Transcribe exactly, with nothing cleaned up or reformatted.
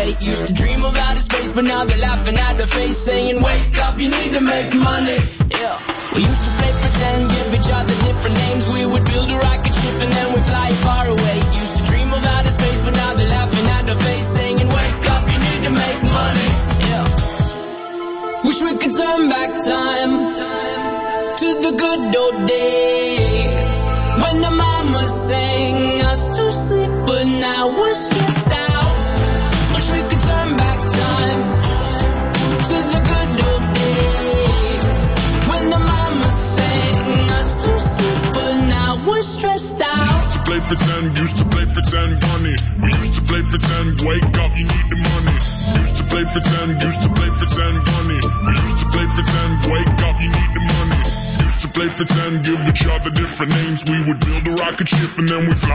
away. Used to dream of outer space, but now they're laughing at the face, saying, wake up, you need to make money. Yeah. We used to play pretend, give each other different names. We would build a rocket ship and then we'd fly far away. Used to dream of outer space, but now they're laughing at the face, saying, wake up, you need to make money. Yeah. Wish we could turn back time to the good old days when the mama sang us to sleep, but now we're stressed out. Wish we could turn back time to the good old days when the mama sang us to sleep, but now we're stressed out. We used to play pretend, used to play pretend funny. We used to play pretend, wake up, you need the money. Used to play pretend, used to play pretend funny. We used to play pretend, wake up, you need the money. Used to play pretend, give each other different names. We would build a rocket ship and then we'd fly